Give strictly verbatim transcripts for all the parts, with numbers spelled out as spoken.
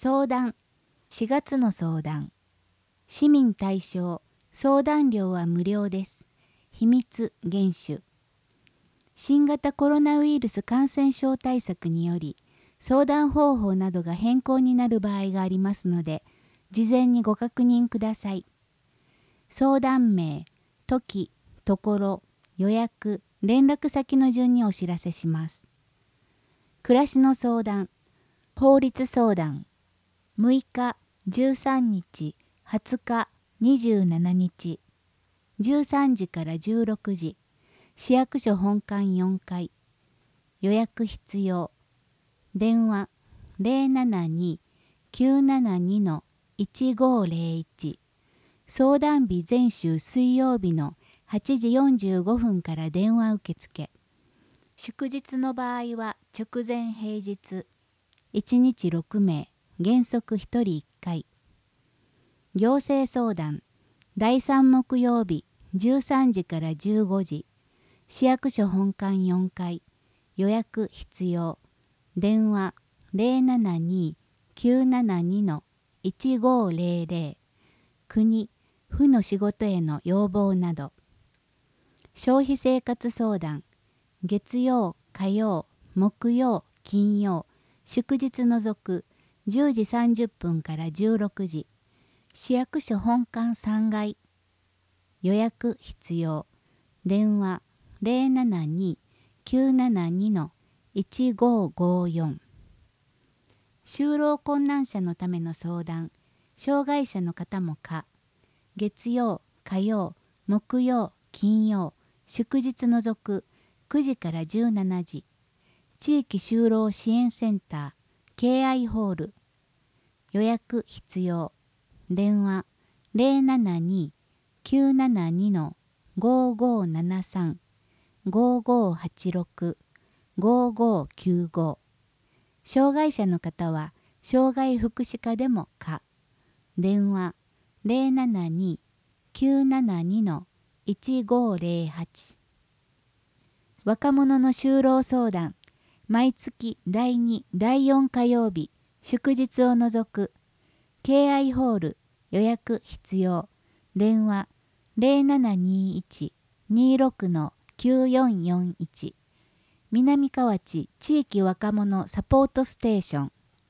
相談。しがつの相談。市民対象。相談料は無料です。秘密厳守。新型コロナウイルス感染症対策により、相談方法などが変更になる場合がありますので、事前にご確認ください。相談名、時、ところ、予約、連絡先の順にお知らせします。暮らしの相談、法律相談、むいか、じゅうさんにち、はつか、にじゅうしちにち、じゅうさんじからじゅうろくじ、市役所本館よんかい、予約必要、電話ゼロななに きゅうななに いちごゼロいち、相談日全週水曜日のはちじよんじゅうごふんから電話受付。祝日の場合は直前平日、いちにちろくめい、原則ひとりいっかい。行政相談、だいさん木曜日じゅうさんじからじゅうごじ、市役所本館よんかい、予約必要、電話ゼロななに きゅうななに いちごゼロゼロ、国、府の仕事への要望など。消費生活相談、月曜、火曜、木曜、金曜、祝日除くじゅうじさんじゅっぷんからじゅうろくじ、市役所本館さんがい、予約必要、電話ゼロななに きゅうななに いちごごよん。就労困難者のための相談、障害者の方も可、月曜、火曜、木曜、金曜、祝日除くくじからじゅうしちじ、地域就労支援センター、敬愛ホール、予約必要、電話ゼロななに きゅうななに ごごななさん、ごごはちろく、ごごきゅうご。障害者の方は障害福祉課でも可、電話ゼロななに きゅうななに いちごゼロはち。若者の就労相談、毎月だいに、だいよん火曜日、祝日を除く、敬愛ホール、予約必要、電話ゼロななにいち にろく きゅうよんよんいち、南河内地域若者サポートステーション。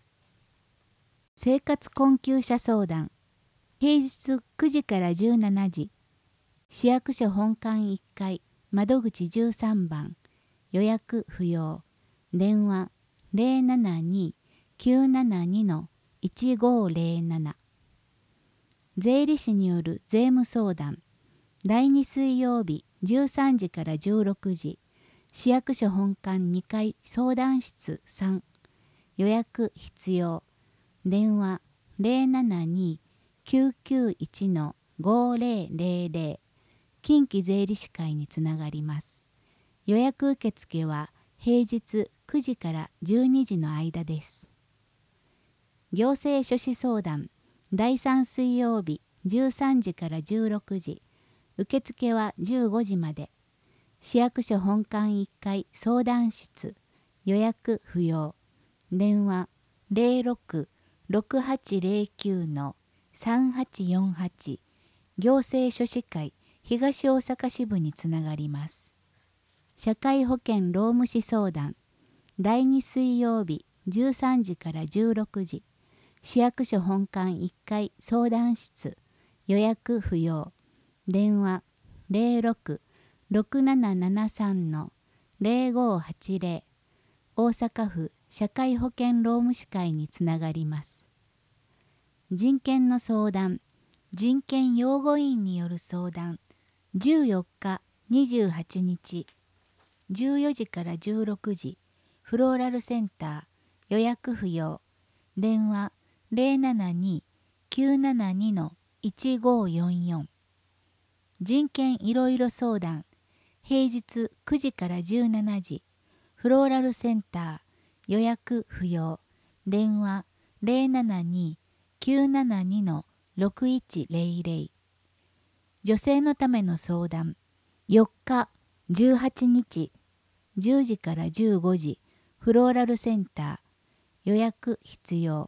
生活困窮者相談、平日くじからじゅうしちじ、市役所本館いっかい、窓口じゅうさんばん、予約不要、電話ゼロななに きゅうななに いちごゼロなな。税理士による税務相談、だいに水曜日じゅうさんじからじゅうろくじ、市役所本館にかい相談室さん、予約必要、電話ゼロななに きゅうきゅういち ごゼロゼロゼロ、近畿税理士会につながります。予約受付は平日くじからじゅうにじの間です。行政書士相談、だいさん水曜日じゅうさんじからじゅうろくじ、受付はじゅうごじまで。市役所本館いっかい相談室、予約不要、電話ゼロろく ろくはちゼロきゅう さんはちよんはち、行政書士会東大阪支部につながります。社会保険労務士相談、だいに水曜日じゅうさんじからじゅうろくじ、市役所本館いっかい相談室、予約不要、電話ゼロろく ろくななななさん ゼロごはちゼロ、大阪府社会保険労務士会につながります。人権の相談、人権擁護員による相談、じゅうよっか、にじゅうはちにち、じゅうよじからじゅうろくじ、フローラルセンター、予約不要、電話ゼロななに きゅうななに いちごよんよん。人権いろいろ相談、平日くじからじゅうしちじ、フローラルセンター、予約不要、電話ゼロななに きゅうななに ろくいちゼロゼロ。女性のための相談、よっか、じゅうはちにち、じゅうじからじゅうごじ、フローラルセンター、予約必要、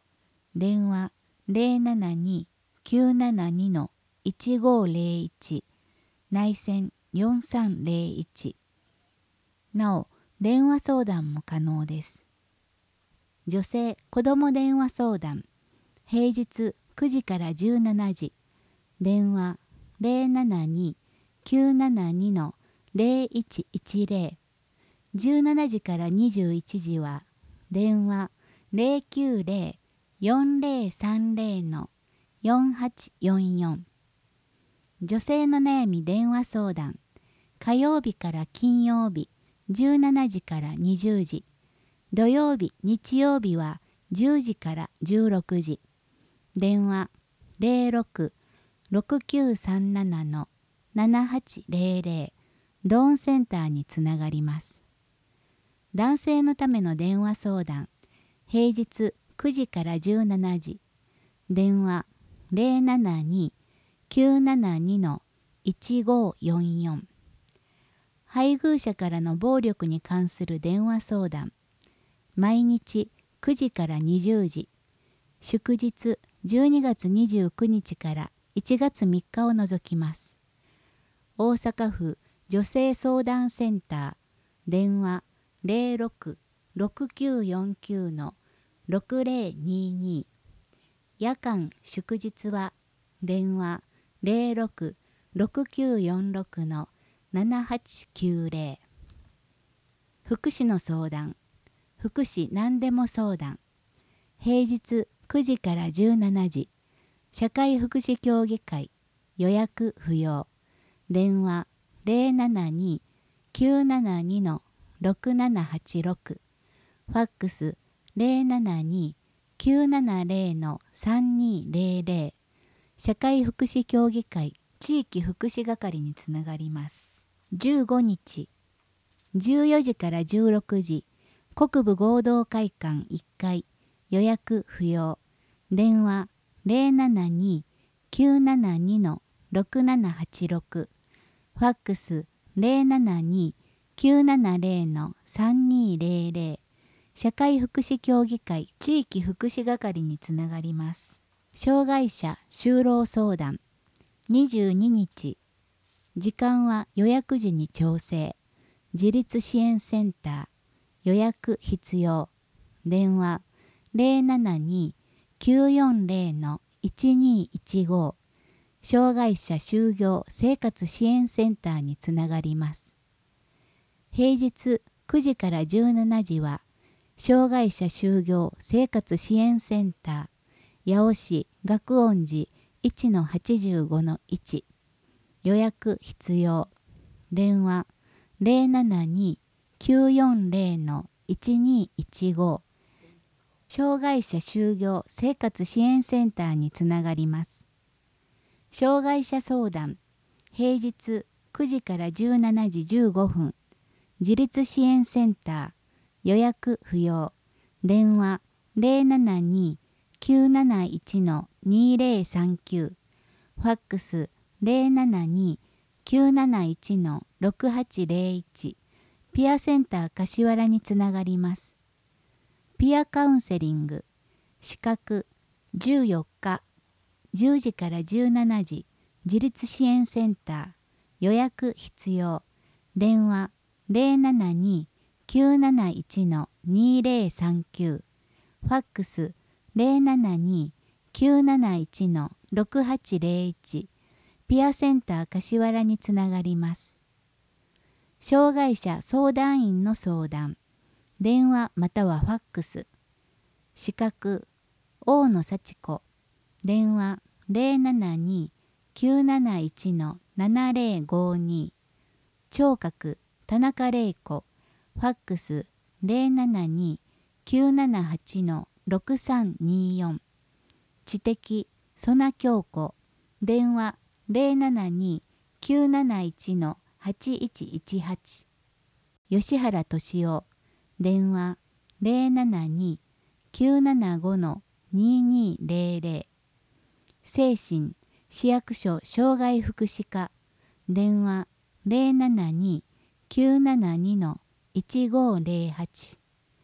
電話 ゼロななに きゅうななに いちごゼロいち 内線よんさんゼロいち。なお、電話相談も可能です。女性子ども電話相談、平日くじからじゅうしちじ、電話ゼロななに きゅうななに ゼロいちいちゼロ、じゅうしちじからにじゅういちじは電話ゼロきゅうゼロ よんゼロさんゼロ よんはちよんよん。女性の悩み電話相談、火曜日から金曜日じゅうしちじからにじゅうじ、土曜日日曜日はじゅうじからじゅうろくじ、電話ゼロろく ろくきゅうさんなな ななはちゼロゼロ、ドーンセンターにつながります。男性のための電話相談、平日くじからじゅうしちじ、電話ゼロななに きゅうななに いちごよんよん。配偶者からの暴力に関する電話相談、毎日くじからにじゅうじ、祝日じゅうにがつにじゅうくにちからいちがつみっかを除きます。大阪府女性相談センター、電話ゼロろく ろくきゅうよんきゅう ろくゼロにに。夜間祝日は電話ゼロろく ろくきゅうよんろく ななはちきゅうゼロ。福祉の相談、福祉何でも相談、平日くじからじゅうしちじ、社会福祉協議会、予約不要、電話ゼロななに きゅうななに ろくななはちろく、ファックスゼロななに きゅうななゼロ さんにゼロゼロ、社会福祉協議会地域福祉係につながります。じゅうごにち、じゅうよじからじゅうろくじ、国部合同会館いっかい、予約不要、電話ゼロななに きゅうななに ろくななはちろく、ファックスゼロななに きゅうななゼロ さんにゼロゼロ、社会福祉協議会地域福祉係につながります。障害者就労相談、にじゅうににち、時間は予約時に調整、自立支援センター、予約必要、電話ゼロななに きゅうよんゼロ いちにいちご、障害者就業生活支援センターにつながります。平日くじからじゅうしちじは、障害者就業生活支援センター、八尾市学音寺 いちのはちじゅうごのいち、予約必要、電話ゼロななに きゅうよんゼロ いちにいちご、障害者就業生活支援センターにつながります。障害者相談、平日くじからじゅうしちじじゅうごふん、自立支援センター、予約不要、電話ゼロななに きゅうなないち にゼロさんきゅう、ファックスゼロななに きゅうなないち ろくはちゼロいち、ピアセンター柏原につながります。ピアカウンセリング、資格じゅうよっか、じゅうじからじゅうしちじ、自立支援センター、予約必要、電話ゼロななに きゅうなないち にゼロさんきゅう、ファックスゼロななに きゅうなないち ろくはちゼロいち、ピアセンター柏原につながります。障害者相談員の相談、電話またはファックス、資格大野幸子、電話ゼロななに きゅうなないち ななゼロごに、聴覚田中玲子、ファックスゼロななに きゅうななはち ろくさんによん、知的曽名京子、電話ゼロななに きゅうなないち はちいちいちはち、吉原俊夫、電話ゼロななに きゅうななご ににゼロゼロ、精神市役所障害福祉課、電話ゼロななに きゅうななに いちごゼロはち、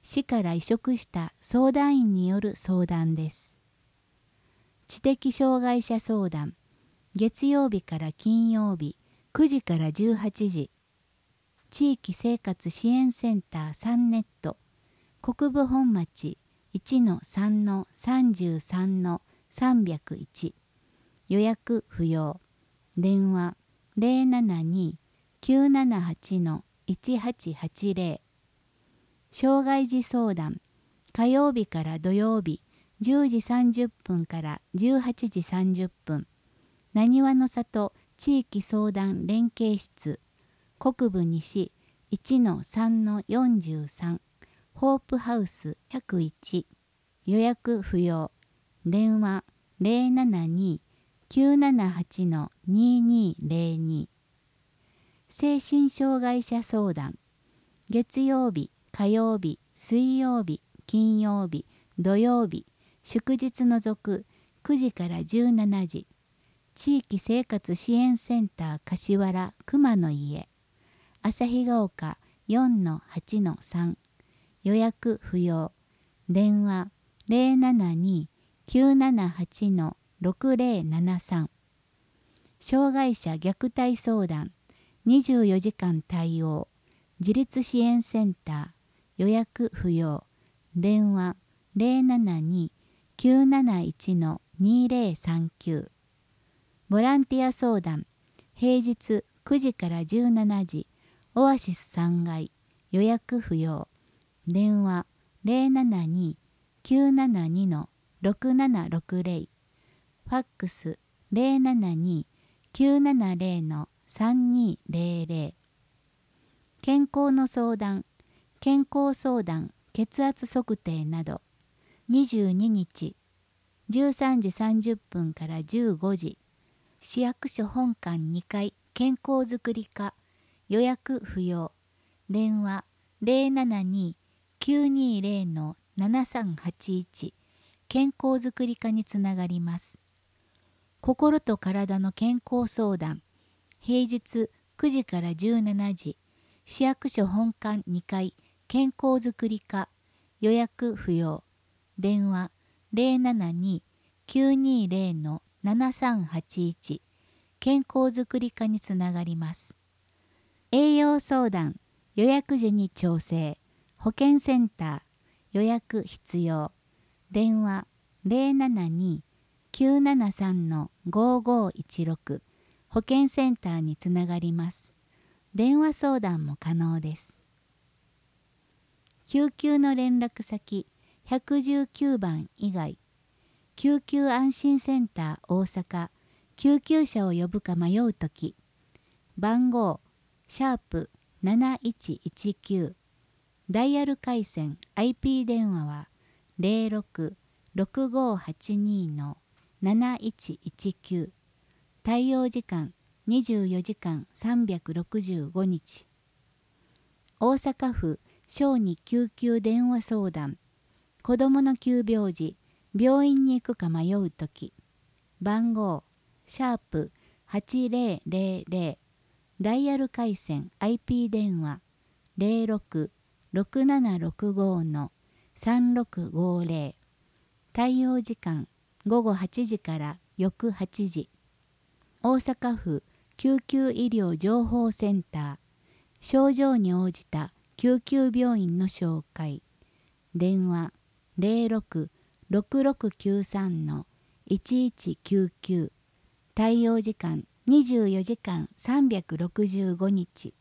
市から委嘱した相談員による相談です。知的障害者相談、月曜日から金曜日くじからじゅうはちじ、地域生活支援センターさんネット、国分本町 いちのさんのさんじゅうさんのさんびゃくいち、予約不要、電話 ゼロななに きゅうななはち いちはちはちゼロ、障害児相談、火曜日から土曜日じゅうじさんじゅっぷんからじゅうはちじさんじゅっぷん、なにわの里地域相談連携室、国分西 いちのさんのよんじゅうさん、ホープハウスひゃくいち、予約不要、電話 ゼロななに きゅうななはち ににゼロに、精神障害者相談、月曜日、火曜日、水曜日、金曜日、土曜日、祝日除くくじからじゅうしちじ、地域生活支援センター柏原熊の家、旭ヶ丘 よんのはちのさん、予約不要、電話 ゼロななに きゅうななはち ろくゼロななさん、障害者虐待相談、にじゅうよじかん対応、自立支援センター、予約不要、電話 ゼロななに きゅうなないち にゼロさんきゅう、ボランティア相談、平日くじからじゅうしちじ、オアシスさんがい、予約不要、電話 ゼロななに きゅうななに ろくななろくゼロ、ファックス ゼロななに きゅうななゼロ さんにゼロゼロ、健康の相談、健康相談、血圧測定など、にじゅうににち、じゅうさんじさんじゅっぷんからじゅうごじ、市役所本館にかい健康づくり課、予約不要、電話 ゼロななに きゅうにゼロ ななさんはちいち、健康づくり課につながります。心と体の健康相談、平日くじからじゅうしちじ、市役所本館にかい健康づくり課、予約不要、電話 ゼロななに きゅうにゼロ ななさんはちいち、健康づくり課につながります。栄養相談、予約時に調整、保健センター、予約必要、電話 ゼロななに きゅうななさん ごごいちろく、保健センターにつながります。電話相談も可能です。救急の連絡先ひゃくじゅうきゅうばん以外、救急安心センター大阪、救急車を呼ぶか迷うとき、番号シャープなないちいちきゅう、ダイヤル回線 アイピー 電話は ゼロろく ろくごはちに なないちいちきゅう、対応時間にじゅうよじかんさんびゃくろくじゅうごにち。大阪府小児救急電話相談、子どもの急病時、病院に行くか迷うとき、番号シャープはちゼロゼロゼロ、ダイヤル回線 アイピー 電話 ゼロろく ろくななろくご さんろくごゼロ、対応時間ごごはちじから翌はちじ。大阪府救急医療情報センター、症状に応じた救急病院の紹介、電話ゼロろく ろくろくきゅうさん いちいちきゅうきゅう、対応時間にじゅうよじかんさんびゃくろくじゅうごにち。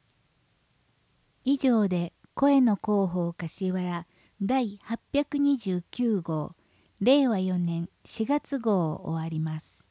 以上で声の広報柏原だいはっぴゃくにじゅうきゅうごう、れいわよねんしがつごうを終わります。